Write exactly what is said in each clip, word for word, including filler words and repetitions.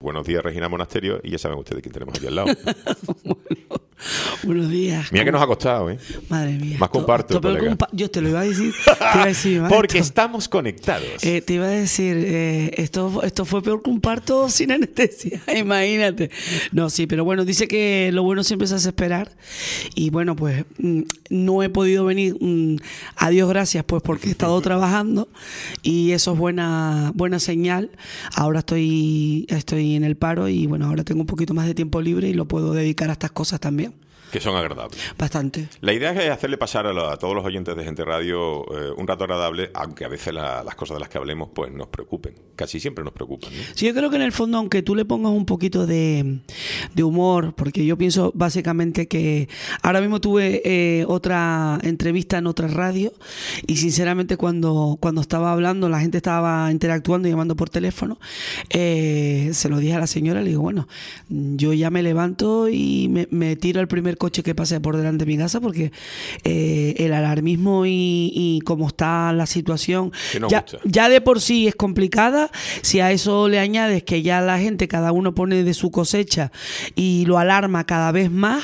Buenos días, Regina Monasterio, y ya saben ustedes quién tenemos aquí al lado. Bueno, buenos días. Mira que nos ha costado, ¿eh? Madre mía. Más comparto, to, to, compa Yo te lo iba a decir. Te iba a decir Porque esto. estamos conectados. Eh, te iba a decir, eh, esto, esto fue peor que un parto sin anestesia. Imagínate. No, sí, pero bueno, dice que lo bueno siempre se hace esperar. Y bueno, pues mm, no he podido venir. Mm, a Dios gracias, pues porque he estado trabajando. Y eso es buena, buena señal. Ahora estoy, estoy en el paro y bueno, ahora tengo un poquito más de tiempo libre y lo puedo dedicar a estas cosas también. Que son agradables. Bastante. La idea es hacerle pasar a, lo, a todos los oyentes de Gente Radio eh, un rato agradable, aunque a veces la, las cosas de las que hablemos pues nos preocupen. Casi siempre nos preocupan, ¿no? Sí, yo creo que en el fondo, aunque tú le pongas un poquito de, de humor, porque yo pienso básicamente que ahora mismo tuve eh, otra entrevista en otra radio y sinceramente cuando, cuando estaba hablando la gente estaba interactuando y llamando por teléfono, eh, se lo dije a la señora, le digo, bueno, yo ya me levanto y me, me tiro al primer coche que pase por delante de mi casa porque eh, el alarmismo y, y cómo está la situación ya, ya de por sí es complicada. Si a eso le añades que ya la gente cada uno pone de su cosecha y lo alarma cada vez más,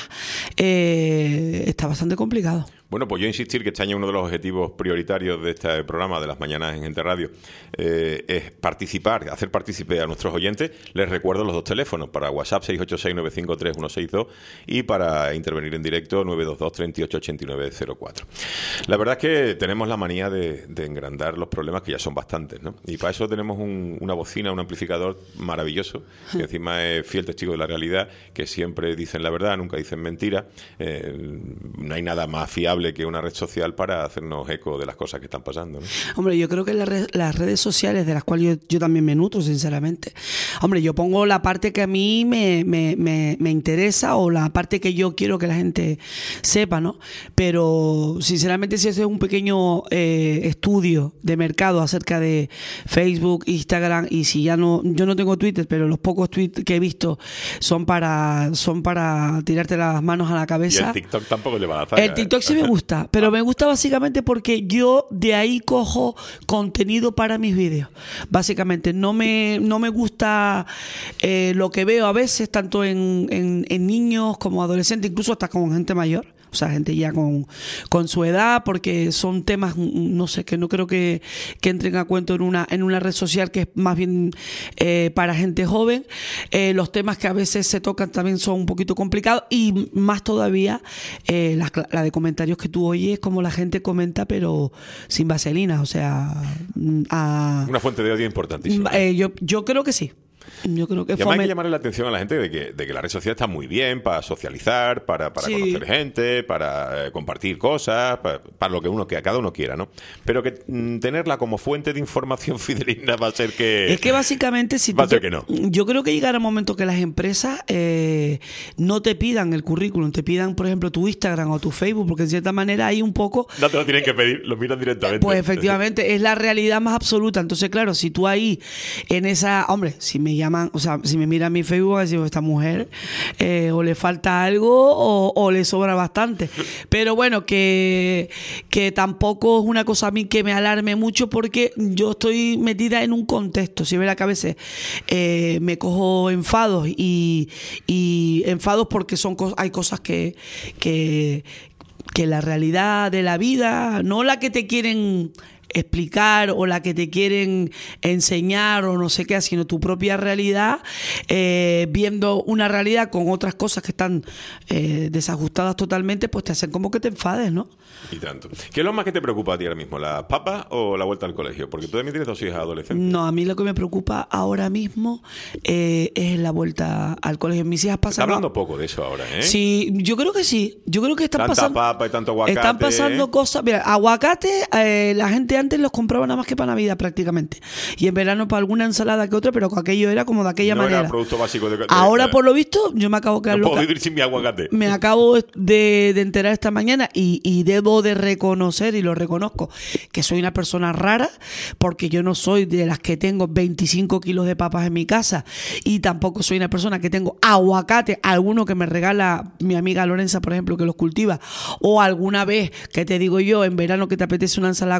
eh, está bastante complicado. Bueno, pues yo insistir que este año uno de los objetivos prioritarios de este programa de las mañanas en Gente Radio eh, es participar, hacer partícipe a nuestros oyentes. Les recuerdo los dos teléfonos para WhatsApp seis ocho seis, nueve cinco tres, uno seis dos y para intervenir en directo nueve dos dos, tres ocho, ocho nueve cero cuatro. La verdad es que tenemos la manía de, de engrandar los problemas, que ya son bastantes, ¿no? Y para eso tenemos un, una bocina, un amplificador maravilloso, que encima es fiel testigo de la realidad, que siempre dicen la verdad, nunca dicen mentira. Eh, no hay nada más fiable que una red social para hacernos eco de las cosas que están pasando, ¿no? Hombre, yo creo que la red, las redes sociales, de las cuales yo, yo también me nutro, sinceramente. Hombre, yo pongo la parte que a mí me, me, me, me interesa o la parte que yo quiero que la gente sepa, ¿no? Pero, sinceramente, si haces un pequeño eh, estudio de mercado acerca de Facebook, Instagram, y si ya no, yo no tengo Twitter, pero los pocos tweets que he visto son para, son para tirarte las manos a la cabeza. Y el TikTok tampoco le va a dar zaga, El TikTok sí me gusta. Gusta, pero me gusta básicamente porque yo de ahí cojo contenido para mis vídeos. Básicamente no me, no me gusta eh, lo que veo a veces, tanto en, en, en niños como adolescentes, incluso hasta con gente mayor. O sea, gente ya con, con su edad, porque son temas, no sé, que no creo que, que entren a cuento en una, en una red social que es más bien eh, para gente joven. Eh, los temas que a veces se tocan también son un poquito complicados y más todavía eh, la, la de comentarios que tú oyes, como la gente comenta, pero sin vaselina. O sea, a, una fuente de odio importantísima. Eh, yo, yo creo que sí. Yo creo que y además hay que llamarle la atención a la gente de que, de que la red social está muy bien para socializar, para, para sí. conocer gente, para eh, compartir cosas, para, para lo que uno que a cada uno quiera, ¿no? Pero que mm, tenerla como fuente de información fidedigna va a ser que... Es que básicamente si va a ser te, que no. Yo creo que llegará un momento que las empresas eh, no te pidan el currículum, te pidan, por ejemplo, tu Instagram o tu Facebook, porque en cierta manera hay un poco... No te lo tienen que pedir, lo miran directamente. Pues efectivamente, es la realidad más absoluta. Entonces, claro, si tú ahí, en esa... Hombre, si me llaman, o sea, si me miran mi Facebook, decir, esta mujer eh, o le falta algo o, o le sobra bastante. Pero bueno, que, que tampoco es una cosa a mí que me alarme mucho porque yo estoy metida en un contexto. Si verá que a veces eh, me cojo enfados y, y enfados porque son cos- hay cosas que, que, que la realidad de la vida, no la que te quieren explicar o la que te quieren enseñar o no sé qué, sino tu propia realidad, eh, viendo una realidad con otras cosas que están eh, desajustadas totalmente, pues te hacen como que te enfades, ¿no? Y tanto. ¿Qué es lo más que te preocupa a ti ahora mismo? ¿Las papas o la vuelta al colegio? Porque tú también tienes dos hijas adolescentes. No, a mí lo que me preocupa ahora mismo eh, es la vuelta al colegio. Mis hijas pasan... Está hablando poco de eso ahora, ¿eh? Sí, yo creo que sí. Yo creo que están Tanta pasando... papa y tanto aguacate. Están pasando cosas... Mira, aguacate, eh, la gente antes los compraba nada más que para Navidad prácticamente. Y en verano para alguna ensalada que otra, pero aquello era como de aquella no manera. Era producto básico de, de, Ahora, de, por lo visto, yo me acabo de quedar no loca. puedo vivir sin mi aguacate. Me acabo de, de enterar esta mañana y, y debo de reconocer, y lo reconozco, que soy una persona rara, porque yo no soy de las que tengo veinticinco kilos de papas en mi casa y tampoco soy una persona que tengo aguacate, alguno que me regala mi amiga Lorenza, por ejemplo, que los cultiva, o alguna vez que te digo yo en verano que te apetece una ensalada con un poco de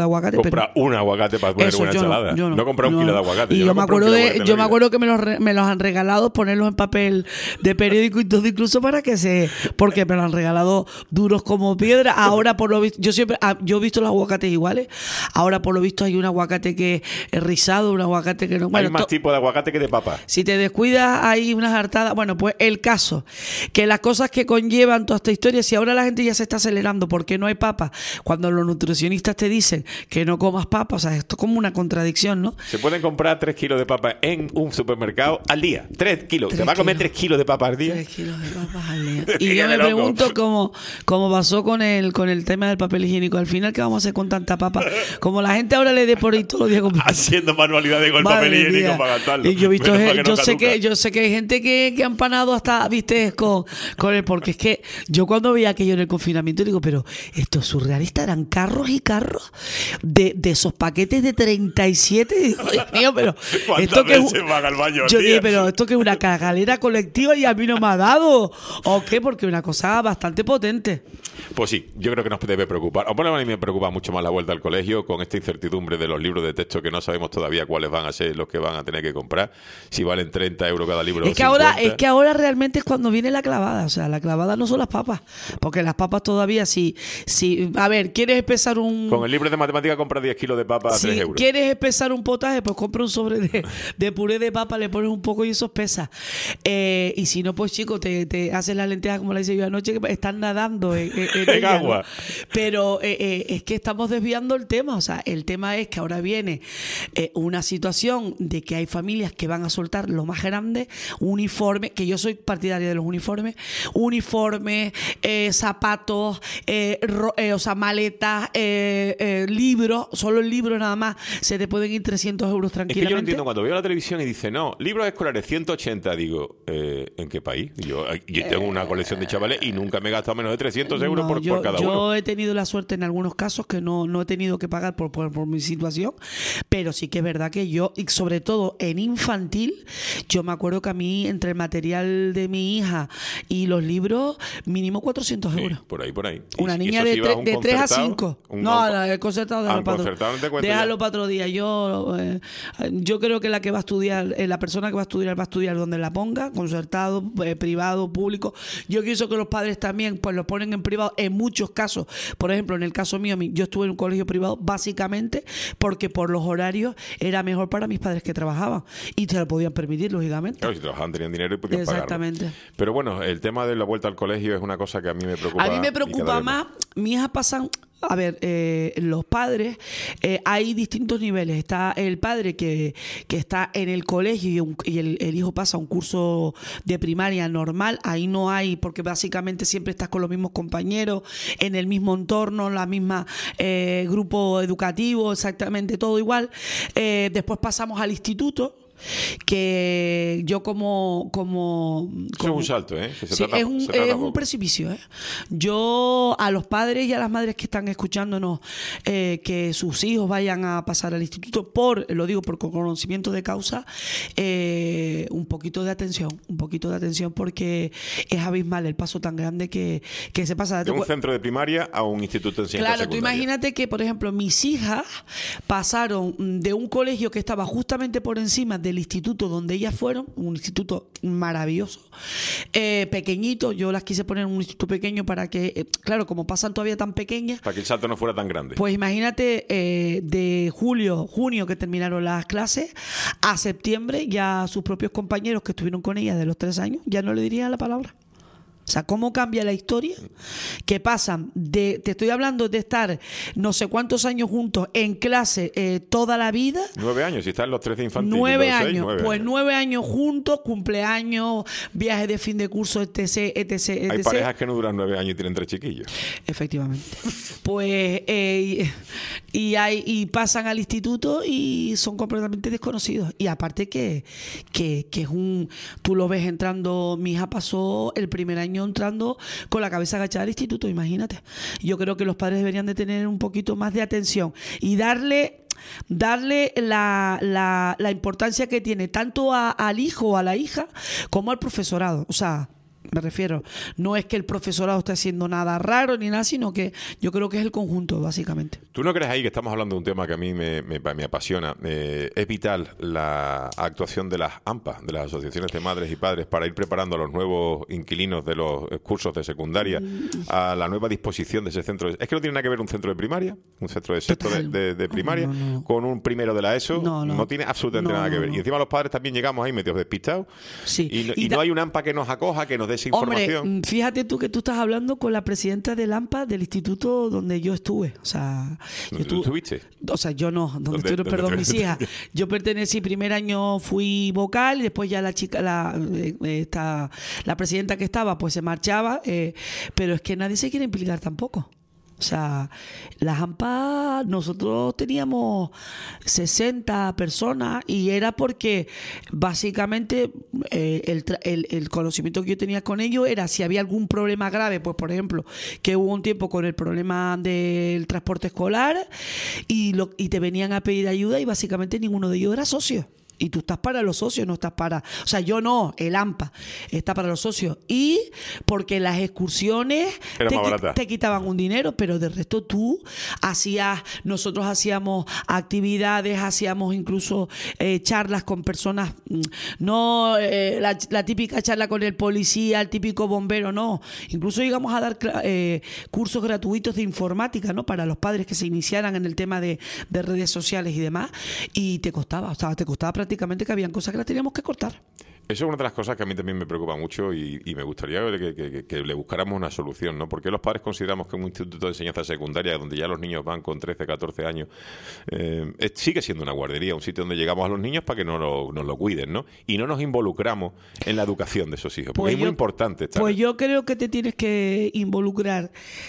de aguacate. Compra pero... un aguacate para poner Eso, una yo ensalada. No, yo no, no compra un yo kilo no. de aguacate. Y yo yo, no me compro un acuerdo kilo de, de yo me acuerdo que me los, re, me los han regalado, ponerlos en papel de periódico y todo, incluso para que se... Porque me los han regalado duros como piedra. Ahora, por lo visto, yo siempre... Yo he visto los aguacates iguales. Ahora, por lo visto, hay un aguacate que es rizado, un aguacate que no... Bueno, hay más to... tipos de aguacate que de papa. Si te descuidas, hay unas hartadas. Bueno, pues el caso, que las cosas que conllevan toda esta historia, si ahora la gente ya se está acelerando porque no hay papa, cuando los nutricionistas te dicen que no comas papa, o sea, esto es como una contradicción, ¿no? Se pueden comprar tres kilos de papa en un supermercado al día. Tres kilos. Tres ¿Te va a comer kilos. tres kilos de papa al día? Tres kilos de papas al día. Y Qué yo me loco. pregunto cómo, cómo pasó con el, con el tema del papel higiénico. Al final, ¿qué vamos a hacer con tanta papa? Como la gente ahora le dé por ahí todos los días comprando. Haciendo manualidades con el Madre papel higiénico mía. para gastarlo. Y yo he visto, Menos mal je- que no yo sé caduca. que yo sé que hay gente que, que han panado hasta, viste, con, con el, porque es que yo cuando veía aquello en el confinamiento digo, pero esto es surrealista, eran carros y carros de, de esos paquetes de treinta y siete. Y digo, Dios mío, pero ¿Cuántas esto que es veces un- van al baño al yo día? dije, pero esto que es una cagalera colectiva y a mí no me ha dado, ¿o qué? Porque es una cosa bastante potente. Pues sí, yo creo que nos debe preocupar. O por lo menos a mí me preocupa mucho más la vuelta al colegio con esta incertidumbre de los libros de texto que no sabemos todavía cuáles van a ser los que van a tener que comprar. Si valen treinta euros cada libro. Es que ahora, es que ahora realmente es cuando viene la clavada. O sea, la clavada no son las papas. Porque las papas todavía, si, si a ver, ¿quieres empezar un... Con el libro de matemáticas compras diez kilos de papa a Si tres euros. quieres empezar un potaje, pues compra un sobre de, de puré de papa, le pones un poco y eso pesa. Eh, y si no, pues chico, te, te haces las lentejas como la hice yo anoche, que están nadando en, en- en En ella, agua. ¿no? Pero eh, eh, es que estamos desviando el tema. O sea, el tema es que ahora viene eh, una situación de que hay familias que van a soltar lo más grande, uniformes, que yo soy partidaria de los uniformes, uniformes, eh, zapatos, eh, ro- eh, o sea, maletas, eh, eh, libros, solo el libro nada más, se te pueden ir trescientos euros Es que tranquilamente. yo no entiendo, cuando veo la televisión y dice, no, libros escolares ciento ochenta, digo, eh, ¿en qué país? Y Yo, yo tengo una colección de chavales y nunca me he gastado menos de trescientos euros No, por, yo, por cada yo uno. he tenido la suerte en algunos casos que no, no he tenido que pagar por, por, por mi situación, pero sí que es verdad que yo, y sobre todo en infantil, yo me acuerdo que a mí, entre el material de mi hija y los libros, mínimo cuatrocientos euros. Sí, por ahí, por ahí. Una Y- y niña eso de, si vas a tre- un de tres a concertado, cinco. un- No, un- la- el concertado Ah, déjalo un para otro, concertado no te cuento déjalo ya. para otro día. Yo, eh, yo creo que la que va a estudiar, eh, la persona que va a estudiar va a estudiar donde la ponga, concertado, eh, privado, público. Yo pienso que los padres también pues lo ponen en privado en muchos casos. Por ejemplo, en el caso mío, mi- yo estuve en un colegio privado básicamente porque por los horarios era mejor para mis padres que trabajaban y se lo podían permitir, lógicamente. Claro, si trabajaban tenían dinero y podían Exactamente. pagarlo. Pero bueno, el tema de la vuelta al colegio es una cosa que a mí me preocupa. A mí y me cada preocupa vez más, mis hijas pasan, a ver, eh, los padres, eh, hay distintos niveles. Está el padre que, que está en el colegio y, un- y el, el hijo pasa un curso de primaria normal, ahí no hay, porque básicamente siempre estás con los mismos compañeros, en el mismo entorno, la misma eh, grupo educativo, exactamente todo igual. Eh, después pasamos al instituto, que yo como como, Eso es como- un salto, ¿eh? Que se Sí, trata- es un, se trata es un poco. precipicio, ¿eh? Yo a los padres y a las madres que están escuchándonos eh, que sus hijos vayan a pasar al instituto por, lo digo por conocimiento de causa, eh, un poquito de atención, un poquito de atención porque es abismal el paso tan grande que, que se pasa. De un centro de primaria a un instituto de enseñanza Claro, tú secundaria. imagínate que, por ejemplo, mis hijas pasaron de un colegio que estaba justamente por encima del instituto donde ellas fueron, un instituto maravilloso, eh, pequeñito, yo las quise poner en un instituto pequeño para que, eh, claro, como pasan todavía tan pequeñas, Para que el salto no fuera tan grande. pues imagínate eh, de julio, junio que terminaron las clases, a septiembre ya sus propios compañeros que estuvieron con ellas de los tres años ya no le dirían la palabra. O sea, ¿cómo cambia la historia? Que pasan de, te estoy hablando de estar no sé cuántos años juntos en clase eh, toda la vida. Nueve años, si están los tres de infantil. y Nueve los seis, años, nueve pues años. nueve años juntos, cumpleaños, viajes de fin de curso, etc, etc, etc. Hay parejas que no duran nueve años y tienen tres chiquillos. Efectivamente. Pues eh, y, y hay y pasan al instituto y son completamente desconocidos. Y aparte que, que, que es un, tú lo ves entrando, mi hija pasó el primer año entrando con la cabeza agachada al instituto, imagínate. Yo creo que los padres deberían de tener un poquito más de atención y darle darle la, la, la importancia que tiene tanto a, al hijo o a la hija como al profesorado. O sea, me refiero. No es que el profesorado esté haciendo nada raro ni nada, sino que yo creo que es el conjunto, básicamente. ¿Tú no crees ahí que estamos hablando de un tema que a mí me, me, me apasiona? Eh, es vital la actuación de las A M P A, de las asociaciones de madres y padres, para ir preparando a los nuevos inquilinos de los cursos de secundaria a la nueva disposición de ese centro. Es que no tiene nada que ver un centro de primaria, un centro de sexto de, de, de primaria, no, no, no. con un primero de la ESO. No, no. no tiene absolutamente no, nada que ver. Y encima los padres también llegamos ahí metidos despistados. Sí. Y, no, y, y no hay un A M P A que nos acoja, que nos dé esa información. Hombre, fíjate tú que tú estás hablando con la presidenta del A M P A del instituto donde yo estuve. O sea, ¿Dónde tú estuviste? O sea, yo no, donde estuvieron, perdón, mis hijas. Yo pertenecí, primer año fui vocal y después ya la chica, la, eh, esta, la presidenta que estaba, pues se marchaba, eh, pero es que nadie se quiere implicar tampoco. O sea, las A M P A, nosotros teníamos sesenta personas y era porque básicamente eh, el, el, el conocimiento que yo tenía con ellos era si había algún problema grave, pues por ejemplo, que hubo un tiempo con el problema del transporte escolar y, lo, y te venían a pedir ayuda y básicamente ninguno de ellos era socio. Y tú estás para los socios, no estás para... O sea, yo no, el A M P A está para los socios. Y porque las excursiones te, qui- te quitaban un dinero, pero de resto tú hacías... Nosotros hacíamos actividades, hacíamos incluso eh, charlas con personas... No eh, la, la típica charla con el policía, el típico bombero, no. Incluso llegamos a dar eh, cursos gratuitos de informática, ¿no? Para los padres que se iniciaran en el tema de, de redes sociales y demás. Y te costaba, o sea, te costaba prácticamente que habían cosas que las teníamos que cortar. Eso es una de las cosas que a mí también me preocupa mucho y, y me gustaría que, que, que le buscáramos una solución, ¿no? Porque los padres consideramos que un instituto de enseñanza secundaria donde ya los niños van con trece, catorce años eh, es, sigue siendo una guardería, un sitio donde llegamos a los niños para que nos lo, nos lo cuiden, ¿no? Y no nos involucramos en la educación de esos hijos, porque pues es yo, muy importante estar. Pues yo creo que te tienes que involucrar.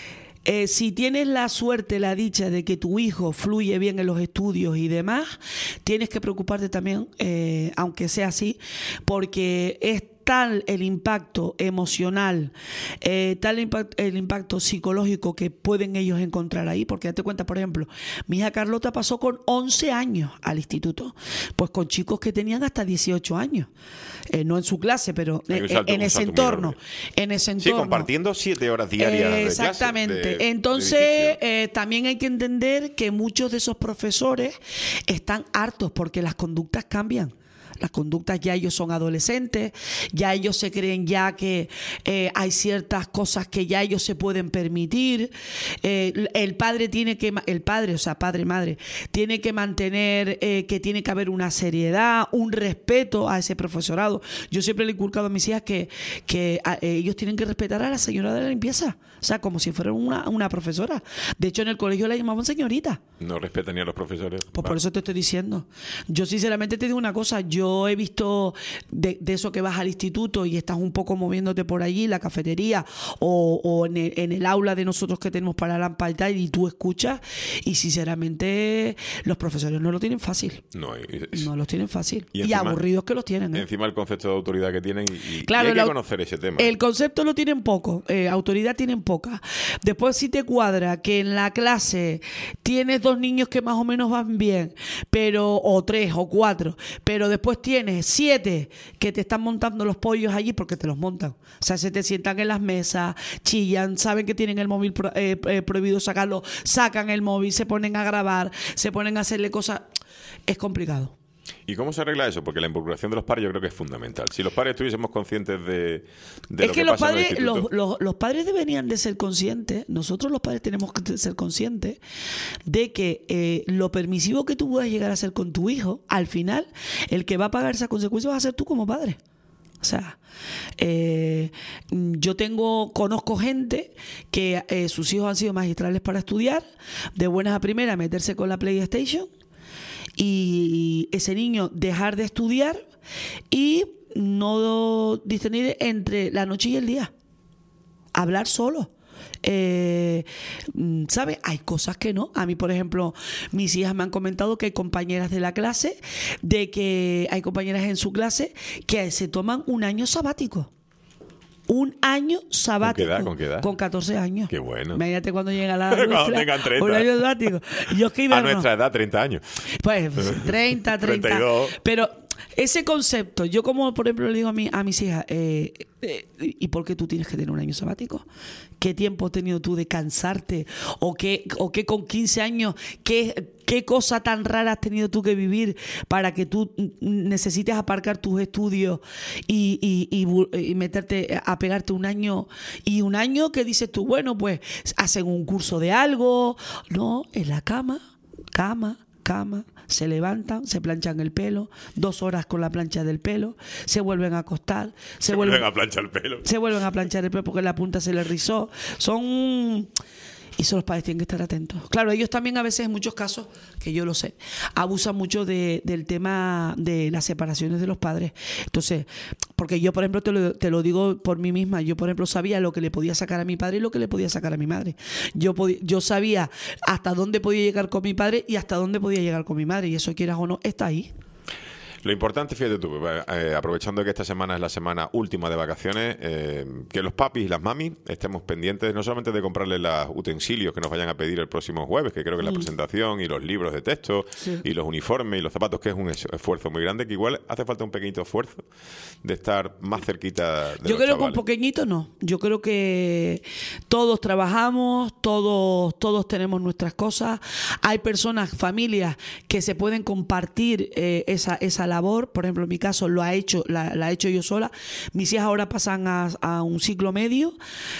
Eh, si tienes la suerte, la dicha de que tu hijo fluye bien en los estudios y demás, tienes que preocuparte también, eh, aunque sea así, porque es tal el impacto emocional, eh, tal el impacto, el impacto psicológico que pueden ellos encontrar ahí, porque date cuenta, por ejemplo, mi hija Carlota pasó con once años al instituto, pues con chicos que tenían hasta dieciocho años, eh, no en su clase, pero en, salto, en ese entorno, en ese entorno. Sí, compartiendo siete horas diarias. Eh, exactamente. De clase, de, Entonces, de eh, también hay que entender que muchos de esos profesores están hartos porque las conductas cambian. Las conductas, ya ellos son adolescentes, ya ellos se creen ya que eh, hay ciertas cosas que ya ellos se pueden permitir. Eh, el padre tiene que, el padre, o sea, padre, madre, tiene que mantener eh, que tiene que haber una seriedad, un respeto a ese profesorado. Yo siempre le he inculcado a mis hijas que, que a, eh, ellos tienen que respetar a la señora de la limpieza. O sea, como si fuera una, una profesora. De hecho, en el colegio la llamaban señorita. No respetan ni a los profesores. Pues Va. Por eso te estoy diciendo. Yo sinceramente te digo una cosa. Yo he visto de, de eso que vas al instituto y estás un poco moviéndote por allí, la cafetería o, o en, el, en el aula de nosotros que tenemos para la y tal, y tú escuchas y sinceramente los profesores no lo tienen fácil. No, es, no los tienen fácil. Y, encima, y aburridos que los tienen. ¿eh? Encima el concepto de autoridad que tienen y, y, claro, y hay que la, conocer ese tema. El concepto lo tienen poco, eh, autoridad tienen poca. Después si te cuadra que en la clase tienes dos niños que más o menos van bien, pero o tres o cuatro, pero después tienes siete que te están montando los pollos allí porque te los montan. O sea, se te sientan en las mesas, chillan, saben que tienen el móvil pro, eh, eh, prohibido sacarlo, sacan el móvil, se ponen a grabar, se ponen a hacerle cosas. Es complicado. ¿Y cómo se arregla eso? Porque la involucración de los padres yo creo que es fundamental. Si los padres estuviésemos conscientes de, de es lo que, que los pasa padres, en el instituto... los, los, los padres deberían de ser conscientes, nosotros los padres tenemos que ser conscientes de que eh, lo permisivo que tú puedas llegar a ser con tu hijo, al final, el que va a pagar esas consecuencias va a ser tú como padre. O sea, eh, yo tengo, conozco gente que eh, sus hijos han sido magistrales para estudiar, de buenas a primeras meterse con la PlayStation, y ese niño dejar de estudiar y no discernir entre la noche y el día, hablar solo. Eh, ¿Sabes? Hay cosas que no. A mí, por ejemplo, mis hijas me han comentado que hay compañeras de la clase, de que hay compañeras en su clase que se toman un año sabático. Un año sabático. ¿Con qué edad? ¿Con qué edad? Con catorce años. Qué bueno. Imagínate cuando llega la cuando nuestra, tengan treinta. Un año sabático. Yo es que a nuestra edad, treinta años. Pues treinta, treinta. treinta y dos. Pero ese concepto, yo como por ejemplo le digo a, mi, a mis hijas, eh, eh, ¿y por qué tú tienes que tener un año sabático? ¿Qué tiempo has tenido tú de cansarte? ¿O qué, o qué con quince años, qué, qué cosa tan rara has tenido tú que vivir para que tú necesites aparcar tus estudios y, y, y, y meterte a pegarte un año? Y un año que dices tú, bueno, pues hacen un curso de algo. No, en la cama, cama, cama, se levantan, se planchan el pelo, dos horas con la plancha del pelo, se vuelven a acostar, se, se vuelven, vuelven a planchar el pelo. Se vuelven a planchar el pelo porque la punta se les rizó. Son... Y eso los padres tienen que estar atentos. Claro, ellos también a veces, en muchos casos, que yo lo sé, abusan mucho de, del tema de las separaciones de los padres. Entonces, porque yo, por ejemplo, te lo, te lo digo por mí misma, yo, por ejemplo, sabía lo que le podía sacar a mi padre y lo que le podía sacar a mi madre. Yo, podía, yo sabía hasta dónde podía llegar con mi padre y hasta dónde podía llegar con mi madre. Y eso, quieras o no, está ahí. Lo importante, fíjate tú, eh, aprovechando que esta semana es la semana última de vacaciones, eh, que los papis y las mamis estemos pendientes no solamente de comprarles los utensilios que nos vayan a pedir el próximo jueves, que creo que es la mm. presentación, y los libros de texto, sí. y los uniformes y los zapatos, que es un esfuerzo muy grande, que igual hace falta un pequeñito esfuerzo de estar más cerquita de Yo los creo chavales. que un pequeñito no. Yo creo que todos trabajamos, todos, todos tenemos nuestras cosas. Hay personas, familias, que se pueden compartir eh, esa, esa labor. Por ejemplo, en mi caso lo ha hecho, la, la he hecho yo sola. Mis hijas ahora pasan a, a un ciclo medio.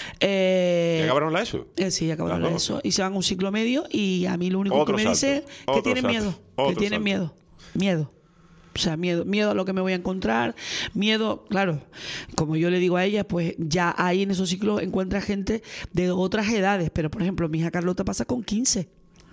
Eh, ¿Ya acabaron la ESO? Eh, sí, ya acabaron Las la dos. ESO. Y se van a un ciclo medio y a mí lo único Otro que me salto. dice es que Otro tienen salto. miedo. Otro que tienen salto. miedo. Miedo. O sea, miedo, miedo a lo que me voy a encontrar, miedo, claro, como yo le digo a ella, pues ya ahí en esos ciclos encuentra gente de otras edades, pero por ejemplo, mi hija Carlota pasa con quince.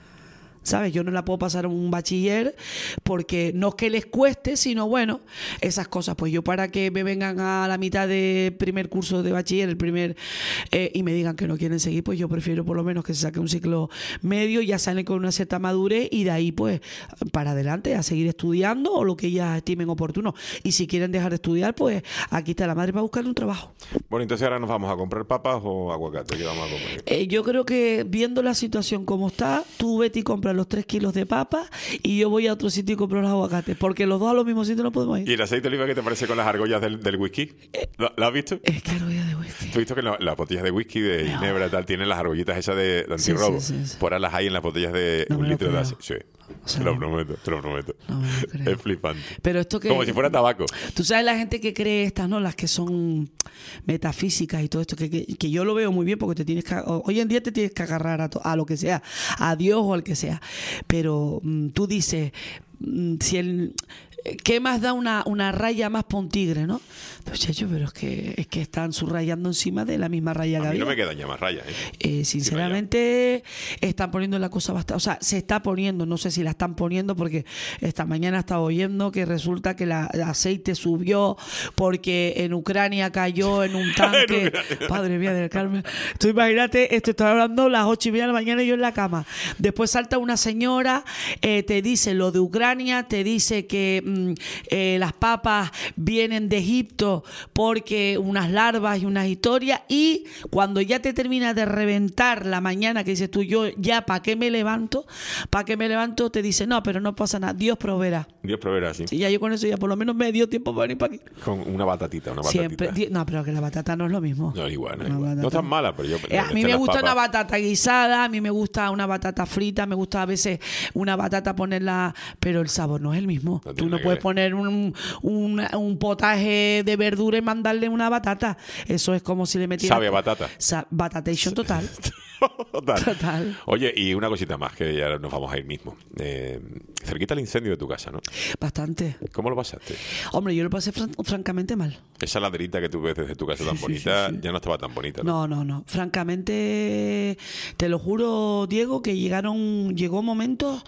¿Sabes? Yo no la puedo pasar a un bachiller porque no es que les cueste, sino bueno, esas cosas. Pues yo para que me vengan a la mitad de primer curso de bachiller, el primer, eh, y me digan que no quieren seguir, pues yo prefiero por lo menos que se saque un ciclo medio, ya salen con una cierta madurez y de ahí pues para adelante a seguir estudiando o lo que ellas estimen oportuno. Y si quieren dejar de estudiar, pues aquí está la madre para buscarle un trabajo. Bueno, entonces ahora nos vamos a comprar papas o aguacate. ¿Qué vamos a comer? Eh, yo creo que viendo la situación como está, tú vete y compra los tres kilos de papa y yo voy a otro sitio y compro los aguacates, porque los dos a los mismos sitios no podemos ir. ¿Y el aceite de oliva qué te parece con las argollas del, del whisky? ¿Lo, ¿Lo has visto? Es que argollas de whisky. ¿Tú has visto que las la botellas de whisky, de no. ginebra y tal, tienen las argollitas esas de, de antirrobo? Sí, sí, sí, sí. Por ahí las hay en las botellas de no un litro de creo. aceite. Sí. O sea, te lo prometo, te lo prometo. No me lo creo. Es flipante. Pero esto que, como si fuera tabaco. Tú sabes la gente que cree estas, ¿no? Las que son metafísicas y todo esto, que, que, que yo lo veo muy bien porque te tienes que, hoy en día te tienes que agarrar a, to, a lo que sea, a Dios o al que sea. Pero mmm, tú dices, mmm, si el... ¿Qué más da una, una raya más para un tigre, no? Muchachos, pero es que, es que están subrayando encima de la misma raya que A mí había. no me quedan ya más rayas, ¿eh? Eh, sinceramente, están poniendo la cosa bastante... O sea, se está poniendo, no sé si la están poniendo porque esta mañana estaba oyendo que resulta que la, el aceite subió porque en Ucrania cayó en un tanque. Padre mía del Carmen. Tú imagínate, esto estoy hablando a las ocho y media de la mañana y yo en la cama. Después salta una señora, eh, te dice lo de Ucrania, te dice que Eh, las papas vienen de Egipto porque unas larvas y unas historias, y cuando ya te termina de reventar la mañana que dices tú, yo ya para qué me levanto, para qué me levanto, te dice no, pero no pasa nada, Dios proveerá. Dios proveerá, sí. Sí, ya yo con eso ya por lo menos me dio tiempo para venir para aquí. Con una batatita, una batatita. Siempre, no, pero que la batata no es lo mismo. No, igual, no, Una igual. batata. No es tan mala, pero yo... Eh, a mí me gusta una batata guisada, a mí me gusta una batata frita, me gusta a veces una batata ponerla, pero el sabor no es el mismo. No Tú no puedes ver. poner un, un, un potaje de verdura y mandarle una batata. Eso es como si le metieras... Sabe a batata. Sa batatation total. Total. Total. Oye, y una cosita más, que ya nos vamos a ir mismo. Eh, cerquita el incendio de tu casa, ¿no? Bastante. ¿Cómo lo pasaste? Hombre, yo lo pasé fran francamente mal. Esa laderita que tú ves desde tu casa tan Sí, bonita, sí, sí. ya no estaba tan bonita, ¿no? No, no, no. Francamente, te lo juro, Diego, que llegaron, llegó momentos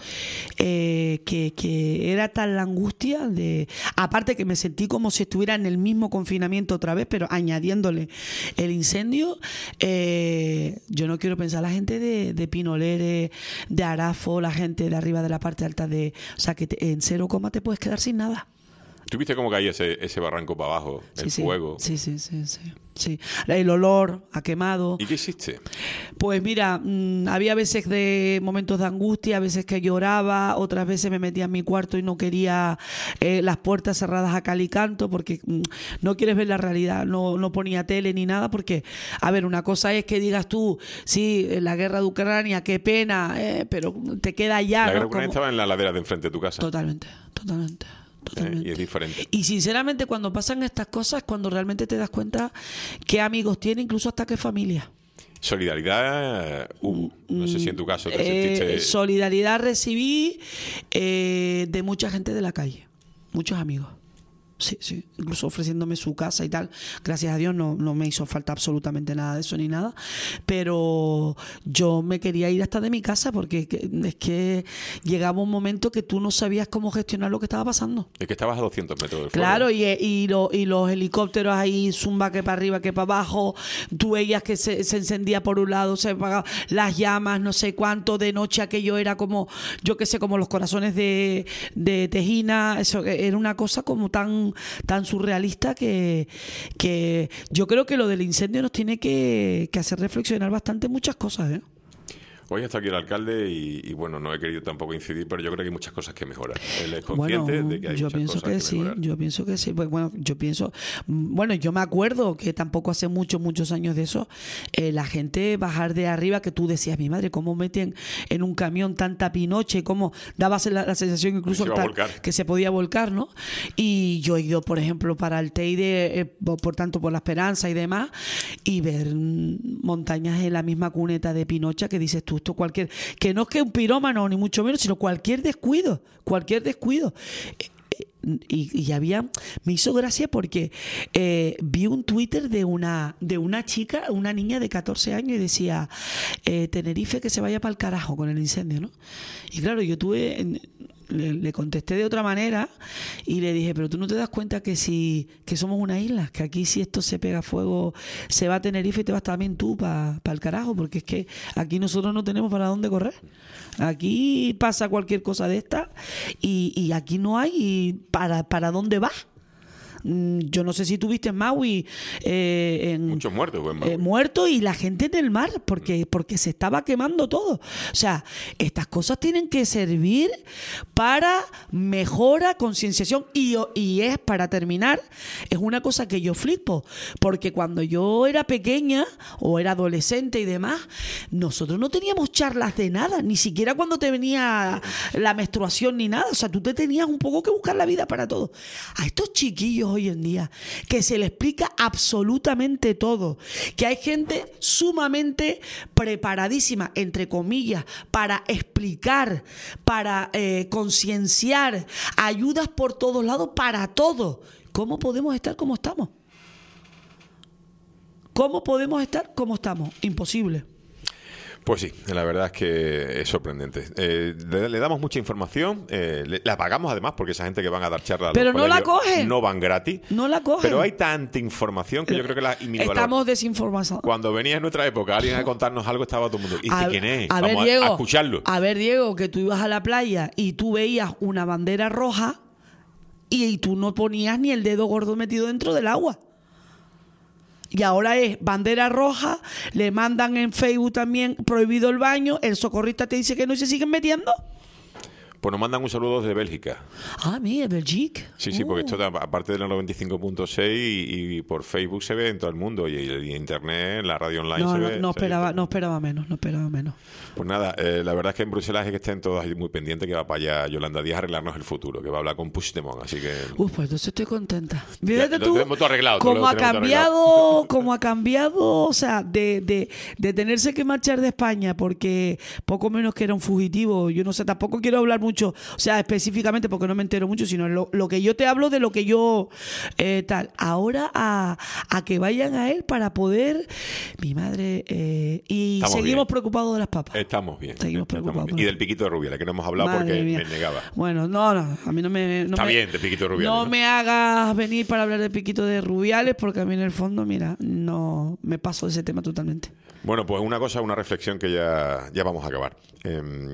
eh, que, que era tal la angustia de... Aparte que me sentí como si estuviera en el mismo confinamiento otra vez, pero añadiéndole el incendio. Eh, yo no quiero pensar la gente de, de Pinolere, de Arafo, la gente de arriba de la parte alta de... O sea, que te, en cero coma te puedes quedar sin nada. ¿Tú viste cómo caía ese, ese barranco para abajo, Sí, el sí. fuego? Sí, sí, sí, sí, sí. El olor a quemado. ¿Y qué hiciste? Pues mira, mmm, había veces de momentos de angustia, veces que lloraba, otras veces me metía en mi cuarto y no quería eh, las puertas cerradas a cal y canto porque mmm, no quieres ver la realidad, no, no ponía tele ni nada porque, a ver, una cosa es que digas tú, sí, la guerra de Ucrania, qué pena, eh, pero te queda ya, La guerra ¿no? de Ucrania Como... estaba en la ladera de enfrente de tu casa. Totalmente, totalmente. Totalmente. ¿Eh? Y es diferente. Y sinceramente cuando pasan estas cosas es cuando realmente te das cuenta qué amigos tiene, incluso hasta qué familia. Solidaridad hubo. No sé si en tu caso te Eh, sentiste... solidaridad recibí eh, de mucha gente de la calle, muchos amigos. Sí, sí, incluso ofreciéndome su casa y tal. Gracias a Dios no, no me hizo falta absolutamente nada de eso ni nada. Pero yo me quería ir hasta de mi casa porque es que llegaba un momento que tú no sabías cómo gestionar lo que estaba pasando. Es que estabas a doscientos metros del fuego. Claro, y, y, lo, y los helicópteros ahí, zumba que para arriba, que para abajo. Tú veías que se, se encendía por un lado, se apagaba las llamas, no sé cuánto. De noche aquello era como, yo qué sé, como los corazones de, de Tejina. Eso era una cosa como tan tan surrealista que, que yo creo que lo del incendio nos tiene que, que hacer reflexionar bastante muchas cosas, ¿eh? Hoy está aquí el alcalde y, y bueno, no he querido tampoco incidir, pero yo creo que hay muchas cosas que mejorar. Él es consciente Bueno, de que hay yo muchas pienso cosas que, que sí, mejorar. yo pienso que sí. Pues bueno, yo pienso, bueno, yo me acuerdo que tampoco hace muchos, muchos años de eso, eh, la gente bajar de arriba, que tú decías, mi madre, cómo meten en un camión tanta pinoche, cómo dabas la, la sensación incluso Que se iba a tal, volcar. que se podía volcar, ¿no? Y yo he ido, por ejemplo, para el Teide, eh, por, por tanto por La Esperanza y demás, y ver mm, montañas en la misma cuneta de pinocha que dices tú, esto cualquier... Que no es que un pirómano, ni mucho menos, sino cualquier descuido, cualquier descuido. Y, y había, me hizo gracia porque eh, vi un Twitter de una de una chica, una niña de catorce años y decía eh, Tenerife que se vaya para el carajo con el incendio, ¿no? Y claro, yo tuve... Le, le contesté de otra manera y le dije, pero tú no te das cuenta que si que somos una isla, que aquí si esto se pega fuego se va a Tenerife y te vas también tú para pa el carajo, porque es que aquí nosotros no tenemos para dónde correr. Aquí pasa cualquier cosa de esta y, y aquí no hay para, para dónde vas. Yo no sé si tuviste en Maui eh, en, muchos muertos en Maui. Eh, muertos y la gente en el mar porque, porque se estaba quemando todo. O sea, estas cosas tienen que servir para mejora, concienciación y, y es, para terminar, es una cosa que yo flipo porque cuando yo era pequeña o era adolescente y demás, nosotros no teníamos charlas de nada, ni siquiera cuando te venía la menstruación ni nada. O sea, tú te tenías un poco que buscar la vida para todo. A estos chiquillos hoy en día, que se le explica absolutamente todo, que hay gente sumamente preparadísima, entre comillas, para explicar, para eh, concienciar, ayudas por todos lados para todo. ¿Cómo podemos estar como estamos? ¿Cómo podemos estar como estamos? Imposible. Pues sí, la verdad es que es sorprendente. Eh, le, le damos mucha información, eh, le, la pagamos además porque esa gente que van a dar charlas a pero los no la colegios cogen. no van gratis. No la cogen. Pero hay tanta información que yo creo que la Estamos desinformados. Cuando venía en nuestra época alguien a contarnos algo estaba todo el mundo. ¿Y a, quién es? A Vamos ver, Diego, a, a escucharlo. A ver, Diego, que tú ibas a la playa y tú veías una bandera roja y, y tú no ponías ni el dedo gordo metido dentro del agua. Y ahora es bandera roja, le mandan en Facebook también prohibido el baño, el socorrista te dice que no y se siguen metiendo. Pues nos mandan un saludo desde Bélgica. Ah, mira, Bélgica. Sí, sí, uh. porque esto aparte del noventa y cinco punto seis y, y por Facebook se ve en todo el mundo y, y en internet, en la radio online no, se no, ve. No se esperaba, ve. no esperaba menos, no esperaba menos. Pues nada, eh, la verdad es que en Bruselas es que estén todos ahí muy pendientes que va para allá Yolanda Díaz a arreglarnos el futuro, que va a hablar con Puigdemont, así que... Uf, pues entonces estoy contenta. Ya, Fíjate lo tú tenemos todo arreglado, todo cómo lo ha tenemos todo cambiado, cómo ha cambiado, o sea, de, de, de tenerse que marchar de España porque poco menos que era un fugitivo, yo no sé, tampoco quiero hablar mucho, o sea, específicamente porque no me entero mucho, sino lo, lo que yo te hablo de lo que yo eh, tal. Ahora a, a que vayan a él para poder, mi madre, eh, y Estamos seguimos bien. preocupados de las papas. Estamos bien. Seguimos estamos preocupados. bien. Y del piquito de Rubiales, que no hemos hablado Madre porque mía. me negaba. Bueno, no, no, a mí no me... No Está me, bien, de piquito de Rubiales. No, ¿no? me hagas venir para hablar de piquito de Rubiales porque a mí en el fondo, mira, no me paso de ese tema totalmente. Bueno, pues una cosa, una reflexión que ya, ya vamos a acabar. Eh,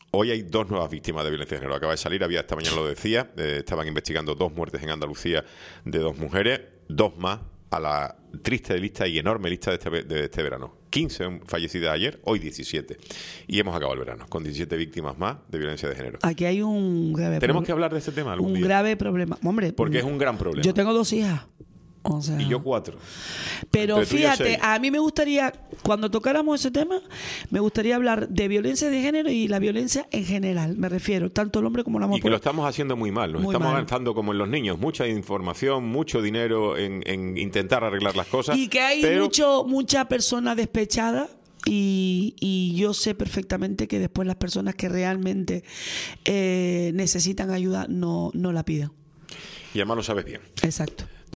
Hoy hay dos nuevas víctimas de violencia de género. Acaba de salir, había esta mañana lo decía, eh, estaban investigando dos muertes en Andalucía de dos mujeres, dos más a la triste lista y enorme lista de este, de este verano. quince fallecidas ayer, hoy diecisiete. Y hemos acabado el verano con diecisiete víctimas más de violencia de género. Aquí hay un grave Tenemos problema. que hablar de este tema algún Un día. grave problema. Hombre, Porque es un gran problema. yo tengo dos hijas. O sea, Y yo cuatro. pero Entre tú y yo fíjate, seis. a mí me gustaría, cuando tocáramos ese tema, me gustaría hablar de violencia de género y la violencia en general. Me refiero, tanto el hombre como la mujer. Y que lo estamos haciendo muy mal. Nos Muy estamos mal. avanzando como en los niños. Mucha información, mucho dinero en, en intentar arreglar las cosas. Y que hay pero... mucho mucha persona despechada. Y, y yo sé perfectamente que después las personas que realmente eh, necesitan ayuda no, no la piden. Y además lo sabes bien. Exacto.